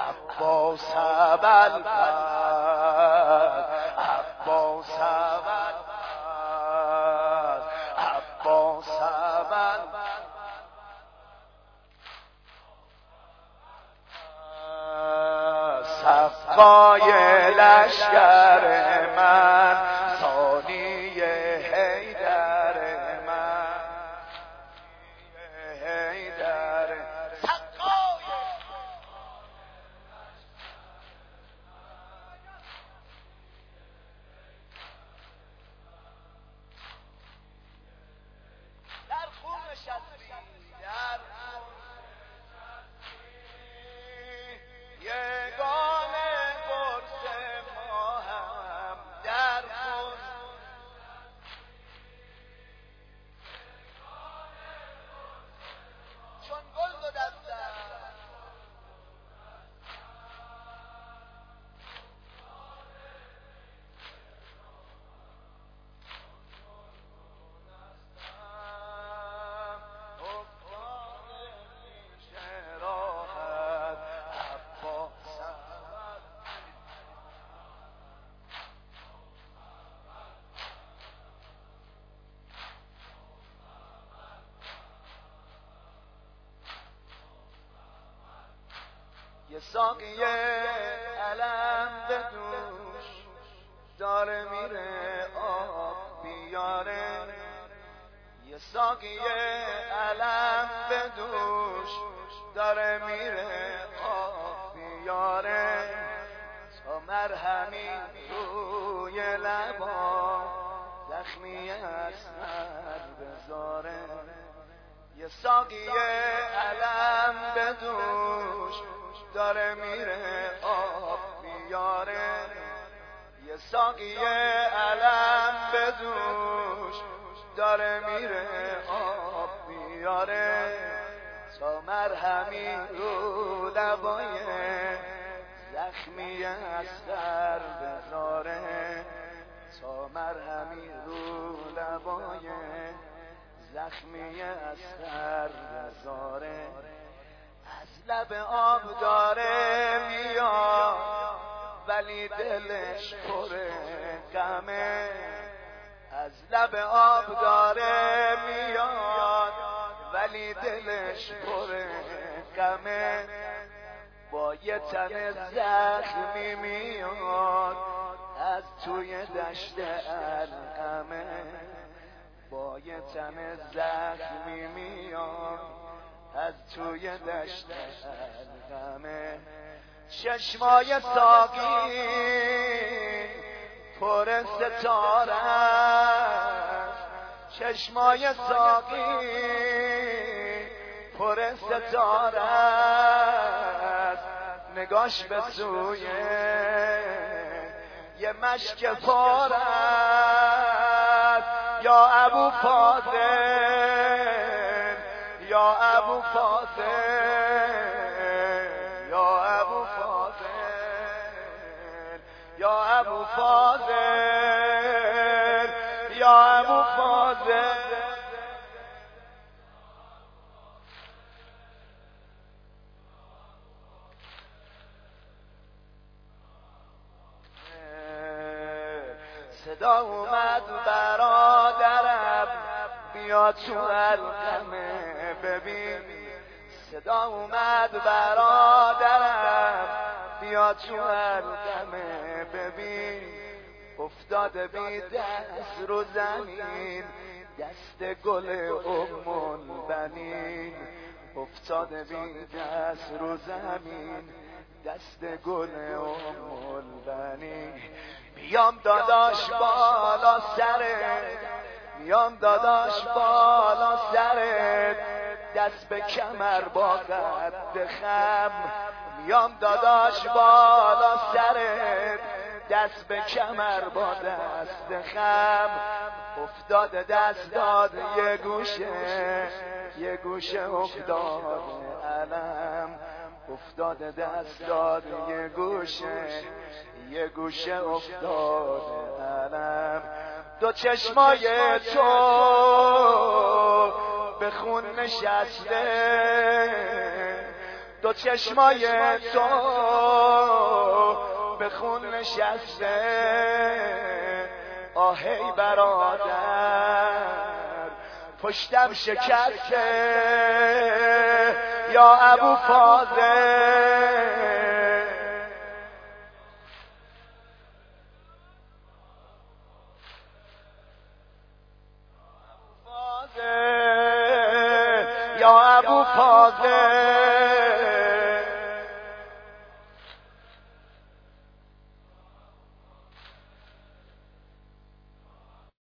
عباس ابوالفضل عباس ابوالفضل عباس ابوالفضل صفای لشکر من ثانی حیدر من حیدر در خون نشستی در یگانه قرص ما هم در خون چون گل دو دستم یه ساقی علم به دوش داره میره آب بیاره یه ساقی علم به دوش داره میره آب بیاره تا مرهمی روی لبا زخمی اسمر بذاره یه ساقی علم به دوش داره میره آب بیاره یه ساقی علم به دوش داره میره آب بیاره تا مرهمی رو لبای زخمی اسقر بذاره تا مرهمی رو لبای زخمی اسقر بذاره از لب آب داره میاد ولی دلش پر غمه از لب آب داره میاد ولی دلش پر غمه با یه تن زخمی میاد از توی دشت القمه با یه تن زخمی میاد از توی دشت القمه چشمای ساقی پر ستاره است چشمای ساقی پر ستاره است نگاش به سوی یه مشک پار است یا ابو فاضل یا ابو فاضل یا ابو فاضل یا ابو فاضل یا ابو فاضل صدا اومد برادرم بیا تو القمه ببین صدا اومد برادرم بیا تو القمه ببین افتاده بی دست رو زمین دست گل البنین افتاده بی دست رو زمین دست گل البنین میام داداش بالا سرت میام داداش بالا سرت دست به کمر با قد خم میام داداش بالا سرت دست به کمر با دست خم افتاده دست داد یه گوشه افتاد علم افتاده دست داد یه گوشه افتاد علم دو چشمای تو به خون نشسته دو چشمای تو به خون نشسته آهی برادر پشتم شکسته یا ابو فاضل